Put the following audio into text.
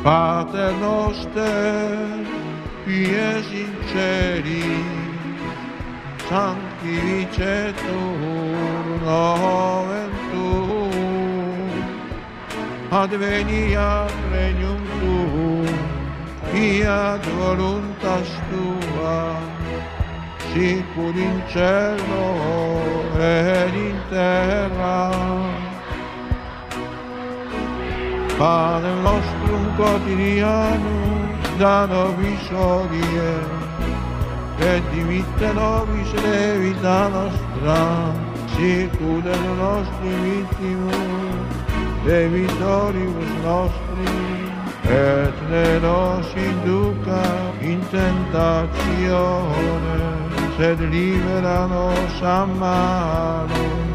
Pater noster, qui es in celi, sanctificetur nomen tuum, adveniat regnum tuum, fiat voluntas tua, sicur in cielo ed in terra. Pane nostrum quotidianum da nobis hodie, et dimitte nobis debita nostra, sicur et nostri vittimus, debitoribus nostri, et ne nos induca in tentatione, sed libera nos a malo.